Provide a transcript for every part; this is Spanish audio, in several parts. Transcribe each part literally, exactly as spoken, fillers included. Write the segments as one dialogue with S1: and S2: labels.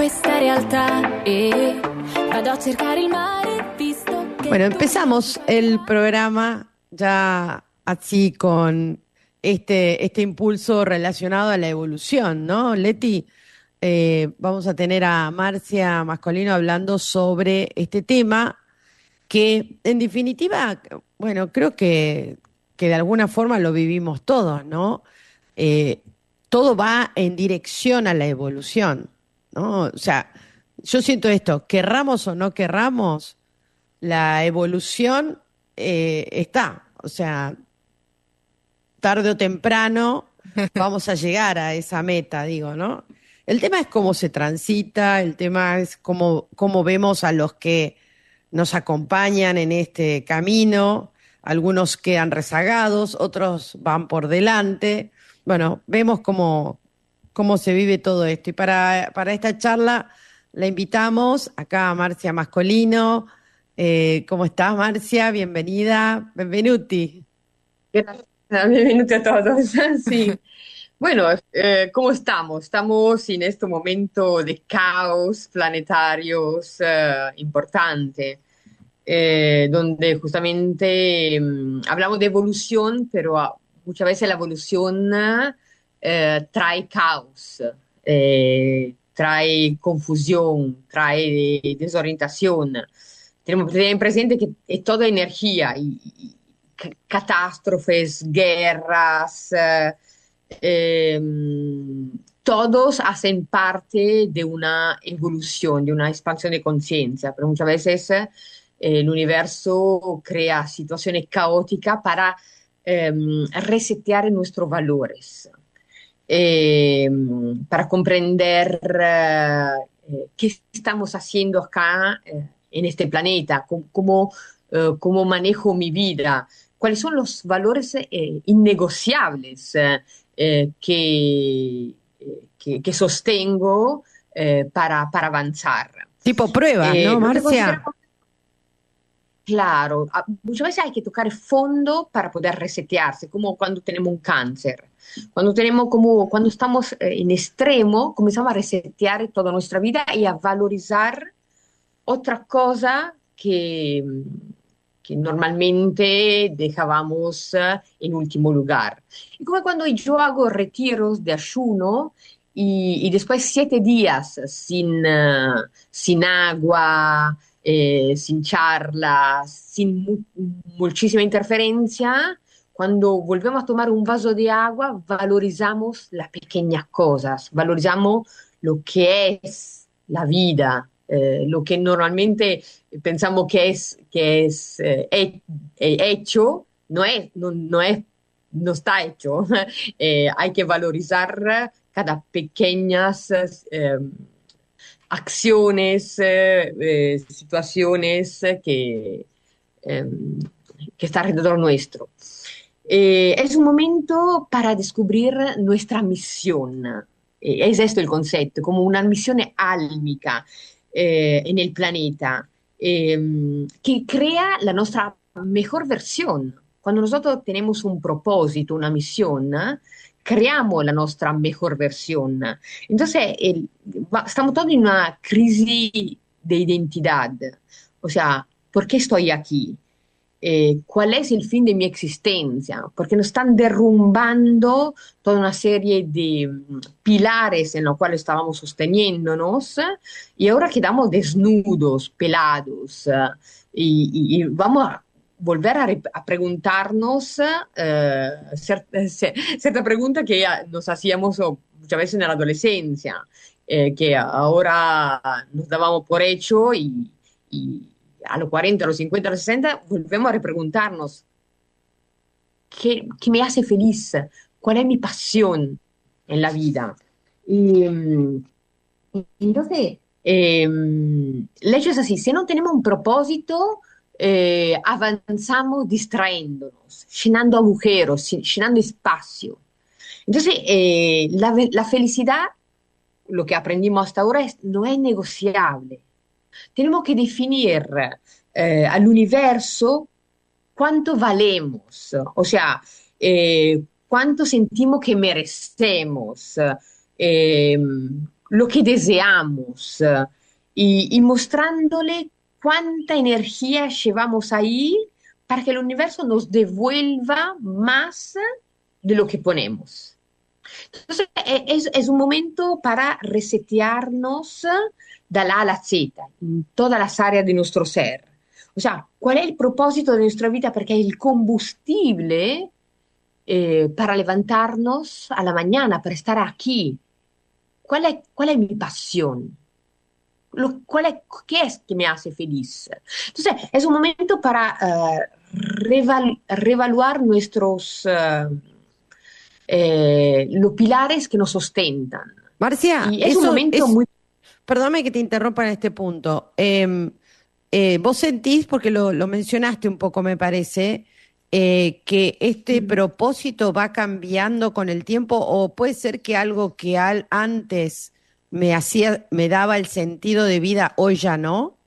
S1: questa realtà e vado a cercare il mare visto che...
S2: Bueno, empezamos el programa ya así con este, este impulso relacionado a la evolución, ¿no, Leti? Eh, vamos a tener a Marcia Mascolino hablando sobre este tema que, en definitiva, bueno, creo que, que de alguna forma lo vivimos todos, ¿no? Eh, Todo va en dirección a la evolución, ¿no? O sea, yo siento esto, querramos o no querramos, la evolución eh, está, o sea, tarde o temprano vamos a llegar a esa meta, digo, ¿no? El tema es cómo se transita, el tema es cómo, cómo vemos a los que nos acompañan en este camino, algunos quedan rezagados, otros van por delante. Bueno, vemos cómo, cómo se vive todo esto. Y para, para esta charla la invitamos acá a Marcia Mascolino. Eh, ¿cómo estás, Marcia? Bienvenida, benvenuti.
S3: Gracias, bienvenidos a todos. Sí, bueno, eh, ¿cómo estamos? Estamos en este momento de caos planetarios eh, importante, eh, donde justamente mm, hablamos de evolución, pero ah, muchas veces la evolución eh, trae caos, eh, trae confusión, trae desorientación. Tenemos que tener presente que es toda energía y, y c- catástrofes, guerras, eh, em, todos hacen parte de una evolución, de una expansión de conciencia, pero muchas veces eh, el universo crea situaciones caóticas para em, resetear nuestros valores, em, para comprender eh, eh, qué estamos haciendo acá eh, en este planeta, cómo, cómo, eh, cómo manejo mi vida, cuáles son los valores eh, innegociables eh, eh, que, eh, que, que sostengo eh, para, para avanzar.
S2: Tipo pruebas,
S3: Eh,
S2: ¿no,
S3: lo que
S2: Marcia?
S3: consideramos claro, a- muchas veces hay que tocar fondo para poder resetearse, como cuando tenemos un cáncer. Cuando tenemos como, cuando estamos eh, en extremo, comenzamos a resetear toda nuestra vida y a valorizar otra cosa que, que normalmente dejábamos eh, en último lugar. Y como cuando yo hago retiros de ayuno y, y después siete días sin, eh, sin agua, eh, sin charlas, sin mu- muchísima interferencia, cuando volvemos a tomar un vaso de agua, valorizamos las pequeñas cosas, valorizamos lo que es la vida, eh, lo que normalmente pensamos que es, que es eh, he- eh, hecho, no es, no, no es, no está hecho. Eh, hay que valorizar cada pequeñas eh, acciones, eh, eh, situaciones que, eh, que está alrededor nuestro. Eh, es un momento para descubrir nuestra misión. Eh, es esto el concepto, como una misión álmica eh, en el planeta, eh, que crea la nuestra mejor versión. Cuando nosotros tenemos un propósito, una misión, ¿eh? Creamos la nuestra mejor versión. Entonces, el- va- estamos todos en una crisis de identidad. O sea, ¿por qué estoy aquí? Eh, ¿cuál es el fin de mi existencia? Porque nos están derrumbando toda una serie de mm, pilares en los cuales estábamos sosteniéndonos, eh, y ahora quedamos desnudos, pelados, eh, y, y- y vamos a volver a, re- a preguntarnos eh, cer- ce- cierta pregunta que ya nos hacíamos oh, muchas veces en la adolescencia, eh, que ahora nos dábamos por hecho y, y a los cuarenta, a los cincuenta, a los sesenta, volvemos a repreguntarnos, ¿qué, qué me hace feliz? ¿Cuál es mi pasión en la vida? Y, mm, entonces, eh, el hecho es así, si no tenemos un propósito, eh, avanzamos distrayéndonos, llenando agujeros, llenando espacio. Entonces, eh, la, la felicidad, lo que aprendimos hasta ahora, es, no es negociable. Tenemos que definir eh, al universo cuánto valemos, o sea, eh, cuánto sentimos que merecemos, eh, lo que deseamos eh, y, y mostrándole cuánta energía llevamos ahí para que el universo nos devuelva más de lo que ponemos. Entonces, e- es, es un momento para resetearnos da la A a la Z, en todas las áreas de nuestro ser. O sea, ¿cuál es el propósito de nuestra vida? Porque es el combustible eh, para levantarnos a la mañana, para estar aquí. ¿Cuál es, cuál es mi pasión? Lo, ¿cuál es, ¿Qué es que me hace feliz? Entonces, es un momento para eh, reval- reevaluar nuestros, eh, eh, los pilares que nos sostentan.
S2: Marcia,
S3: Y es un
S2: eso
S3: momento
S2: es,
S3: muy...
S2: perdóname que te interrumpa en este punto. Em, eh, vos sentís, porque lo, lo mencionaste un poco, me parece, eh, que este propósito va cambiando con el tiempo, o puede ser que algo que al- antes me hacía, me daba el sentido de vida, hoy ya no.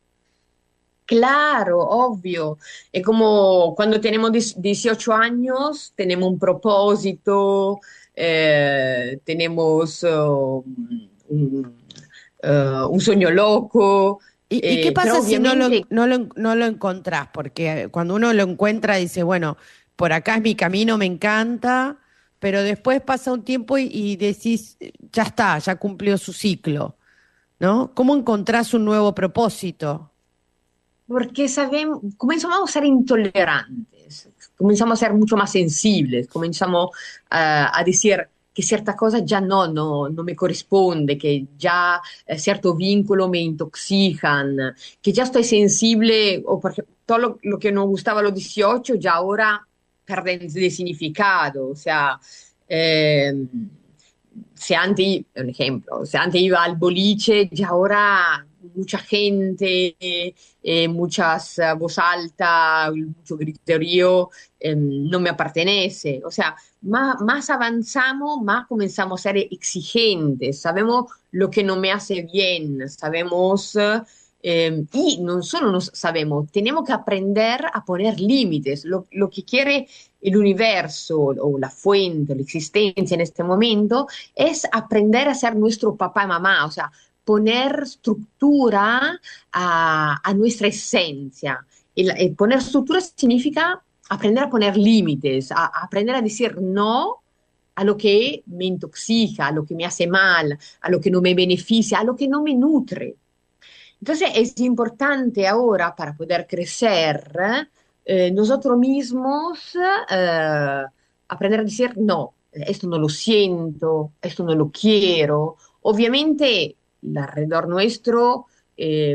S3: Claro, obvio. Es como cuando tenemos diez- dieciocho años, tenemos un propósito, eh, tenemos oh, un, eh, un sueño loco,
S2: ¿Y, y qué
S3: eh, pero
S2: pasa si no lo, en-
S3: obviamente,
S2: no lo, en- no lo encontrás? Porque cuando uno lo encuentra dice, bueno, por acá es mi camino, me encanta, pero después pasa un tiempo y, y decís, ya está, ya cumplió su ciclo, ¿no? ¿Cómo encontrás un nuevo propósito?
S3: porque sabemos, comenzamos a ser intolerantes, comenzamos a ser mucho más sensibles, comenzamos a, a decir que cierta cosa ya no, no, no me corresponde, que ya eh, cierto vínculo me intoxican, que ya estoy sensible, o porque todo lo, lo que nos gustaba a los dieciocho ya ahora pierde de significado, o sea, eh, se antes, un ejemplo, se antes iba al boliche, ya ahora mucha gente, eh, muchas eh, voz alta, mucho griterío, eh, no me pertenece. O sea, más, más avanzamos, más comenzamos a ser exigentes, sabemos lo que no me hace bien, sabemos, eh, y no solo nos sabemos, tenemos que aprender a poner límites. Lo, lo que quiere el universo o la fuente, la existencia en este momento, es aprender a ser nuestro papá y mamá, o sea, poner estructura a, a nuestra esencia. El, el poner estructura significa aprender a poner límites, a, a aprender a decir no a lo que me intoxica, a lo que me hace mal, a lo que no me beneficia, a lo que no me nutre. Entonces es importante ahora para poder crecer eh, nosotros mismos eh, aprender a decir no, esto no lo siento, esto no lo quiero. Obviamente, alrededor nuestro eh,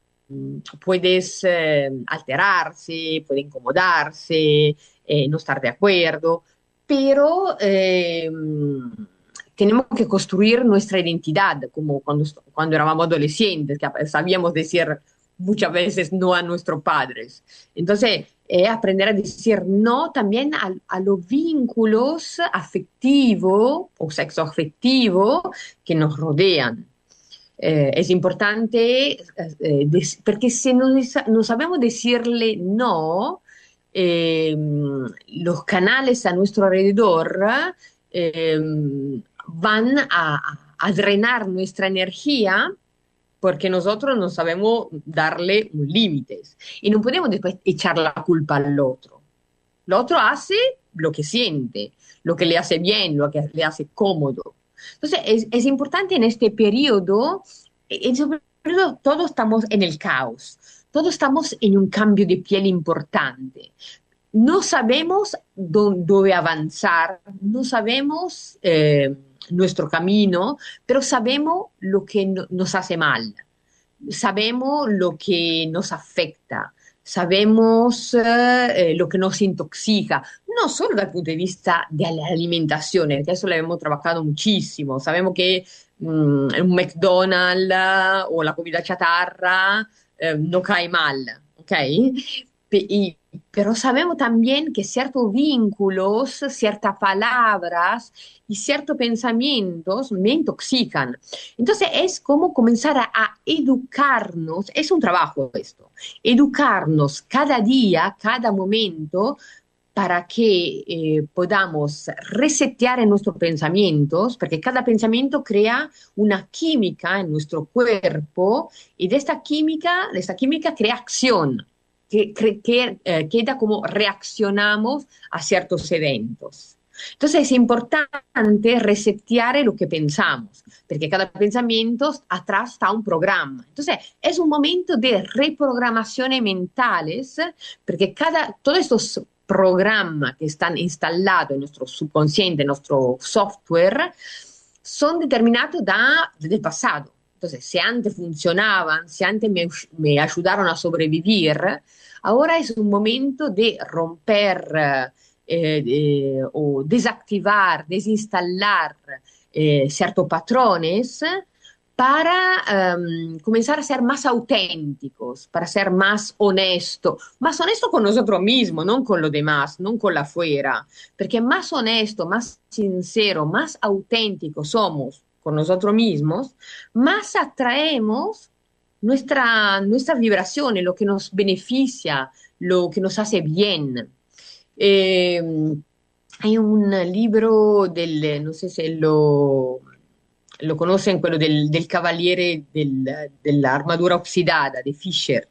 S3: puedes eh, alterarse, puede incomodarse, eh, no estar de acuerdo, pero eh, tenemos que construir nuestra identidad, como cuando, cuando éramos adolescentes, que sabíamos decir muchas veces no a nuestros padres. Entonces, eh, aprender a decir no también a, a los vínculos afectivos o sexoafectivos que nos rodean. Eh, es importante eh, des- porque si no, no sabemos decirle no, eh, los canales a nuestro alrededor eh, van a, a drenar nuestra energía porque nosotros no sabemos darle límites y no podemos después echar la culpa al otro. El otro hace lo que siente, lo que le hace bien, lo que le hace cómodo. Entonces, es, es importante en este periodo, en este periodo todos estamos en el caos, todos estamos en un cambio de piel importante. No sabemos dó- dónde avanzar, no sabemos eh, nuestro camino, pero sabemos lo que no- nos hace mal, sabemos lo que nos afecta, sabemos eh, eh, lo que nos intoxica, no solo dal punto de vista de la alimentación, que eso lo hemos trabajado muchísimo, sabemos que mm, un McDonald's o la comida chatarra eh, no cae mal, ¿ok? Pe- y- pero sabemos también que ciertos vínculos, ciertas palabras y ciertos pensamientos me intoxican. Entonces es como comenzar a, a educarnos, es un trabajo esto, educarnos cada día, cada momento para que eh, podamos resetear en nuestros pensamientos, porque cada pensamiento crea una química en nuestro cuerpo y de esta química, de esta química crea acción, que, que, que eh, queda como reaccionamos a ciertos eventos. Entonces es importante resetear lo que pensamos, porque cada pensamiento atrás está un programa. Entonces es un momento de reprogramaciones mentales, porque cada, todos estos programas que están instalados en nuestro subconsciente, en nuestro software, son determinados da, del pasado. Entonces, si antes funcionaban, si antes me, me ayudaron a sobrevivir, ahora es un momento de romper eh, eh, o desactivar, desinstalar eh, ciertos patrones para um, comenzar a ser más auténticos, para ser más honestos, más honesto con nosotros mismos, no con los demás, no con la afuera, porque más honesto, más sincero, más auténtico somos con nosotros mismos, más atraemos nuestra, nuestras vibraciones, lo que nos beneficia, lo que nos hace bien. Eh, hay un libro del, no sé si lo lo conocen, quello del, del cavaliere del- dell'armatura oxidata, di Fisher.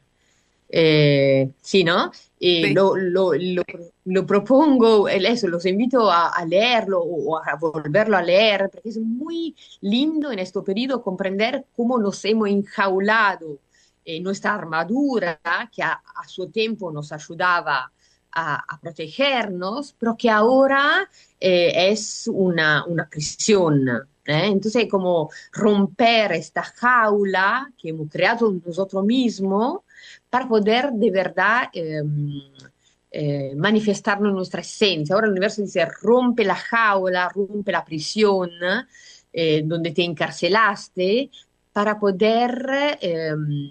S3: Eh, sì, no? E
S4: Sí.
S3: lo, lo- lo- lo propongo, e adesso los invito a, a leerlo o a volverlo a leer, porque es muy lindo en este periodo comprender cómo nos hemos enjaulado en nuestra armadura, que a, a su tiempo nos ayudaba a, a protegernos, pero que ahora eh, es una, una prisión. ¿eh? Entonces, como romper esta jaula que hemos creado nosotros mismos para poder de verdad eh, eh, manifestarnos en nuestra esencia. Ahora el universo dice, rompe la jaula, rompe la prisión eh, donde te encarcelaste para poder eh,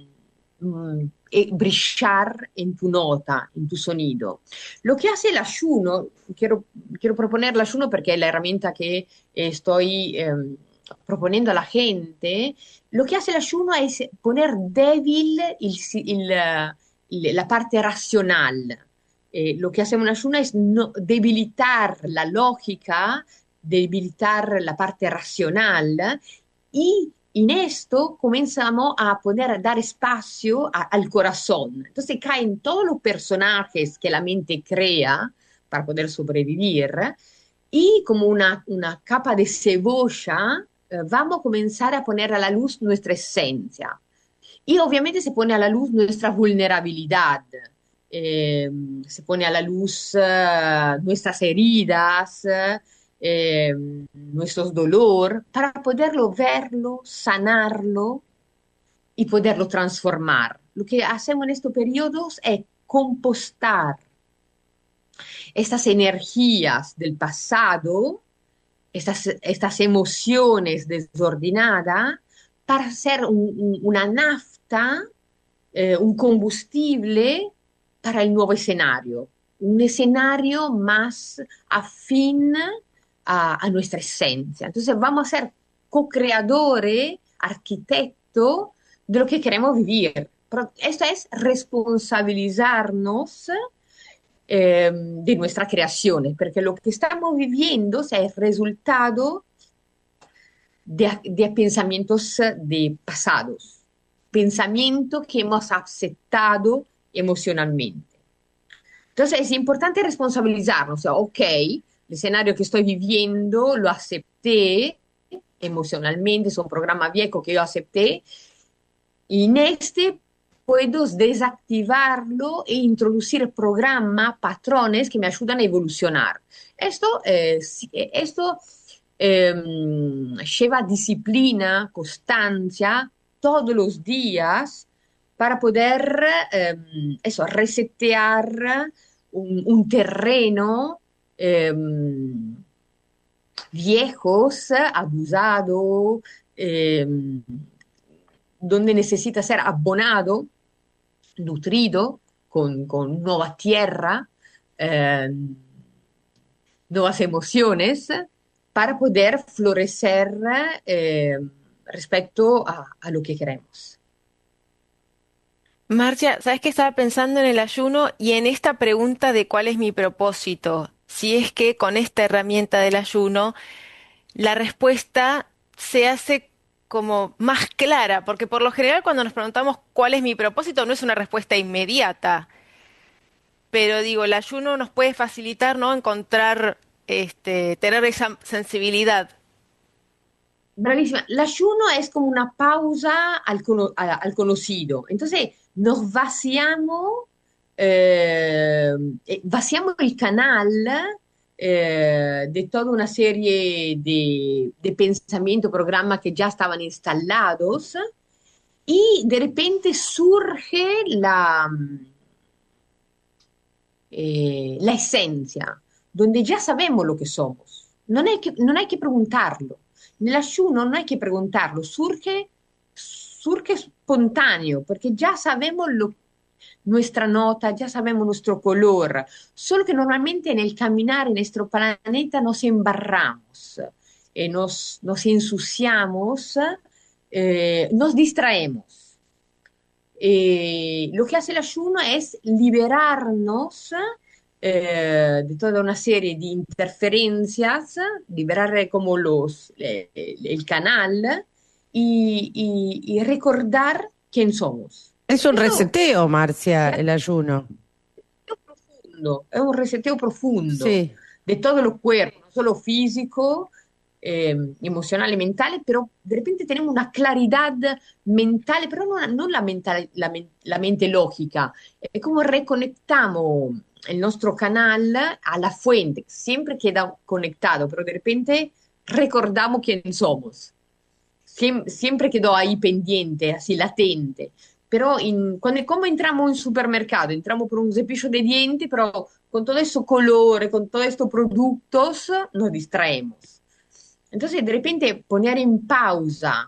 S3: mm, eh, brillar en tu nota, en tu sonido. Lo que hace el ayuno, quiero, quiero proponer el ayuno porque es la herramienta que estoy eh, proponiendo a la gente, lo que hace el ayuno es poner débil il- il- il- la parte racional. Eh, lo que hace un ayuno es no- debilitar la lógica, debilitar la parte racional y en esto comenzamos a poder a dar espacio a- al corazón. Entonces caen todos los personajes que la mente crea para poder sobrevivir y como una, una capa de cebolla eh, vamos a comenzar a poner a la luz nuestra esencia. Y obviamente se pone a la luz nuestra vulnerabilidad, eh, se pone a la luz eh, nuestras heridas, eh, nuestros dolor, para poderlo verlo, sanarlo y poderlo transformar. Lo que hacemos en estos periodos es compostar estas energías del pasado, estas, estas emociones desordenadas, para hacer un- un- una nafta, eh, un combustible para el nuevo escenario, un escenario más afín a, a nuestra esencia. Entonces vamos a ser co-creadores, arquitectos de lo que queremos vivir. Pero esto es responsabilizarnos eh, de nuestras creaciones, porque lo que estamos viviendo es el resultado de, de pensamientos de pasados, pensamientos que hemos aceptado emocionalmente. Entonces es importante responsabilizarnos, o sea, ok, el escenario que estoy viviendo lo acepté emocionalmente, es un programa viejo que yo acepté, y en este puedo desactivarlo e introducir programas, patrones que me ayudan a evolucionar. Esto, eh, sí, esto eh, lleva disciplina, constancia todos los días para poder eh, eso, resetear un, un terreno eh, viejos, abusado, eh, donde necesita ser abonado, nutrido con, con nueva tierra, eh, nuevas emociones, para poder florecer eh, respecto a, a lo que queremos.
S4: Marcia, ¿sabes qué? Estaba pensando en el ayuno y en esta pregunta de cuál es mi propósito. Si es que con esta herramienta del ayuno la respuesta se hace como más clara, porque por lo general cuando nos preguntamos cuál es mi propósito no es una respuesta inmediata, pero digo, el ayuno nos puede facilitar, ¿no? Encontrar, este, tener esa sensibilidad.
S3: Bravísima. El ayuno es como una pausa al, cono- a- al conocido. Entonces nos vaciamos, eh, eh, vaciamos el canal eh, de toda una serie de, de pensamientos, programas que ya estaban instalados y de repente surge la, eh, la esencia, donde ya sabemos lo que somos. Non hay que, non hay que preguntarlo. Nell'ayuno non hay que preguntarlo, surge, surge spontaneo, porque ya sabemos lo, nuestra nota, ya sabemos nuestro color, solo que normalmente en el caminar en nuestro planeta nos embarramos, eh, nos, nos ensuciamos, eh, nos distraemos. Eh, lo que hace el ayuno es liberarnos eh, de toda una serie de interferencias, liberar como los, eh, el canal y, y- y recordar quién somos.
S2: Es un
S3: Eso
S2: reseteo, Marcia,
S3: es
S2: el ayuno.
S3: profundo, es un reseteo profundo
S2: Sí.
S3: de todo el cuerpo, no solo físico, eh, emocional y mental, pero de repente tenemos una claridad mental, pero no, no la, mental- la men- la mente lógica, es como reconectamos el nuestro canal a la fuente, siempre queda conectado, pero de repente recordamos quién somos. Siem- siempre quedó ahí pendiente, así latente. Pero in- cuando, como entramos en un supermercado, entramos por un cepillo de dientes, pero con todo eso colore, con todos estos productos, nos distraemos. Entonces, de repente, poner en pausa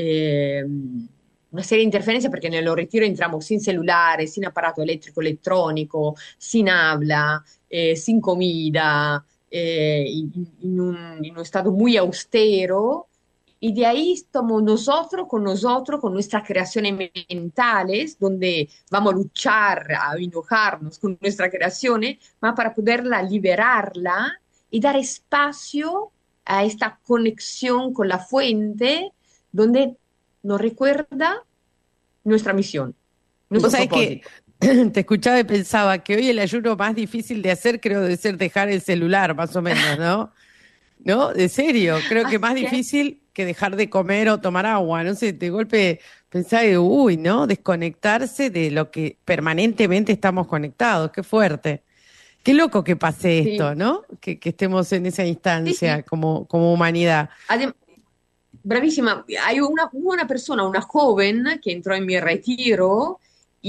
S3: eh, una serie de interferencias, porque en el retiro entramos sin celulares, sin aparato eléctrico, electrónico, sin habla, eh, sin comida, eh, in, in un, in un estado muy austero. Y de ahí estamos nosotros con nosotros, con nuestras creaciones mentales, donde vamos a luchar, a enojarnos con nuestras creaciones, más para poderla liberarla y dar espacio a esta conexión con la fuente, donde nos recuerda nuestra misión,
S2: Vos
S3: nuestro
S2: sabés que
S3: propósito.
S2: te escuchaba y pensaba que hoy el ayuno más difícil de hacer creo debe ser dejar el celular, más o menos, ¿no? ¿No? De serio, creo que más
S3: Así es.
S2: difícil que dejar de comer o tomar agua, no sé, de golpe pensaba, de, uy, ¿no? Desconectarse de lo que permanentemente estamos conectados, qué fuerte. Qué loco que pase esto,
S3: Sí,
S2: ¿no? Que, que estemos en esa
S3: sí, sí.
S2: instancia como, como humanidad.
S3: Adem- Bravísima. Hay una, hubo una persona, una joven que entró en mi retiro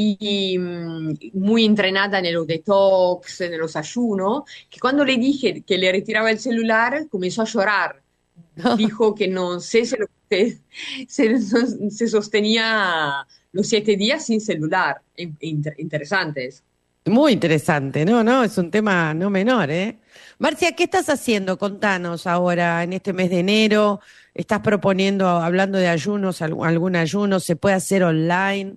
S3: y, mm, muy entrenada en los detox, en los ayunos, que cuando le dije que le retiraba el celular, comenzó a llorar. Dijo que no sé si lo- se, se, se sostenía los siete días sin celular. In- inter- interesante eso.
S2: Muy interesante, ¿no? No, es un tema no menor, ¿eh? Marcia, ¿qué estás haciendo? Contanos ahora, en este mes de enero. ¿Estás proponiendo, hablando de ayunos, algún, algún ayuno? ¿Se puede hacer online?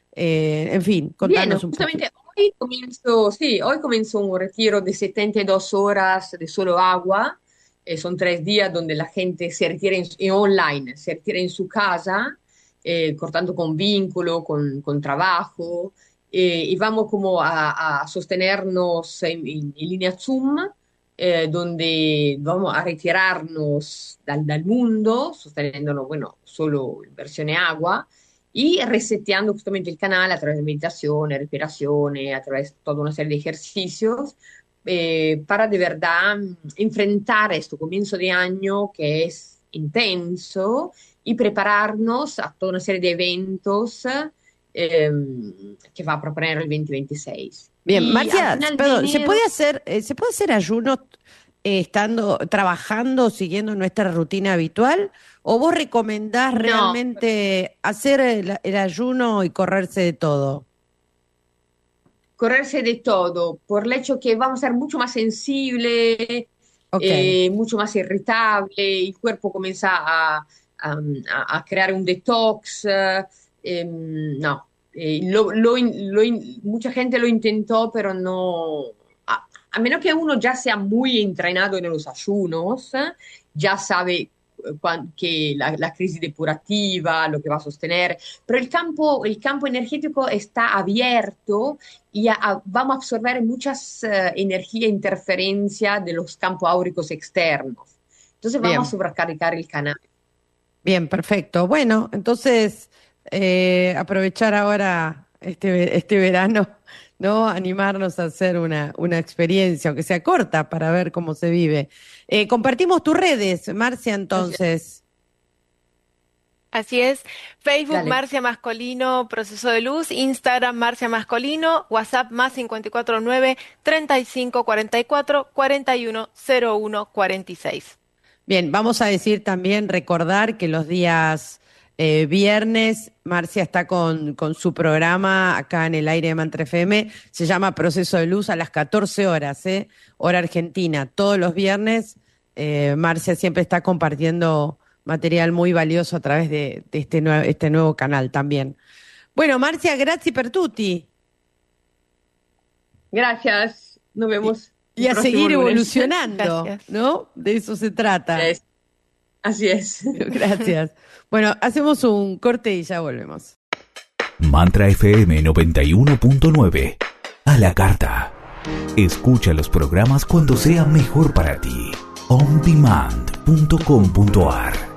S2: Eh, en fin,
S3: Bien,
S2: contanos un poquito.
S3: justamente hoy comienzo, sí, hoy comienzo un retiro de setenta y dos horas de solo agua. Eh, son tres días donde la gente se retira en, en online, se retira en su casa, eh, cortando con vínculo, con, con trabajo, eh, y vamos como a, a sostenernos en, en- en línea Zoom, eh, donde vamos a retirarnos dal, dal mundo, sosteniéndonos, bueno, solo en versión agua y reseteando justamente el canal a través de meditación, respiración, a través de toda una serie de ejercicios, eh, para de verdad mm, enfrentar este comienzo de año que es intenso y prepararnos a toda una serie de eventos eh, que va a proponer el dos mil veintiséis.
S2: Bien,
S3: Y al
S2: Marcia,
S3: final de
S2: perdón, ¿se puede
S3: enero,
S2: hacer, eh, ¿se puede hacer ayuno eh, estando, trabajando, siguiendo nuestra rutina habitual? ¿O vos recomendás
S3: no,
S2: realmente hacer el, el ayuno y correrse de todo?
S3: correrse de todo, por el hecho que vamos a ser mucho más sensible,
S2: Ok.
S3: eh, mucho más irritable, el cuerpo comienza a, a- a crear un detox, eh, em, no. eh, lo- lo in- lo in- mucha gente lo intentó, pero no, a, a menos que uno ya sea muy entrenado en los ayunos, ya sabe eh, cuan- que la, la crisis depurativa, lo que va a sostener, pero el campo, el campo energético está abierto y a- a- vamos a absorber muchas eh, energía e interferencia de los campos áuricos externos. Entonces vamos
S2: Bien.
S3: a sobrecargar el canal.
S2: Bien, perfecto. Bueno, entonces eh, aprovechar ahora este, ve- este verano, ¿no? Animarnos a hacer una, una experiencia, aunque sea corta, para ver cómo se vive. Eh, compartimos tus redes, Marcia, entonces.
S4: Así es, Facebook
S3: Dale.
S4: Marcia Mascolino, Proceso de Luz, Instagram Marcia Mascolino, WhatsApp más cinco cuatro nueve, treinta y cinco cuarenta y cuatro, cuarenta y uno cero uno cuarenta y seis.
S2: Bien, vamos a decir también, recordar que los días eh, viernes, Marcia está con, con su programa acá en el aire de Mantra F M, se llama Proceso de Luz a las catorce horas, ¿eh? Hora argentina. Todos los viernes, eh, Marcia siempre está compartiendo material muy valioso a través de, de este, nue- este nuevo canal también. Bueno, Marcia, grazie per tutti.
S3: Gracias, nos vemos.
S2: Y
S3: el
S2: a
S3: próximo
S2: seguir
S3: lunes.
S2: evolucionando,
S4: Gracias.
S2: ¿no? De eso se trata.
S3: Es- Así es.
S2: Gracias. Bueno, hacemos un corte y ya volvemos.
S5: Mantra F M noventa y uno punto nueve. A la carta. Escucha los programas cuando sea mejor para ti. on demand punto com punto a r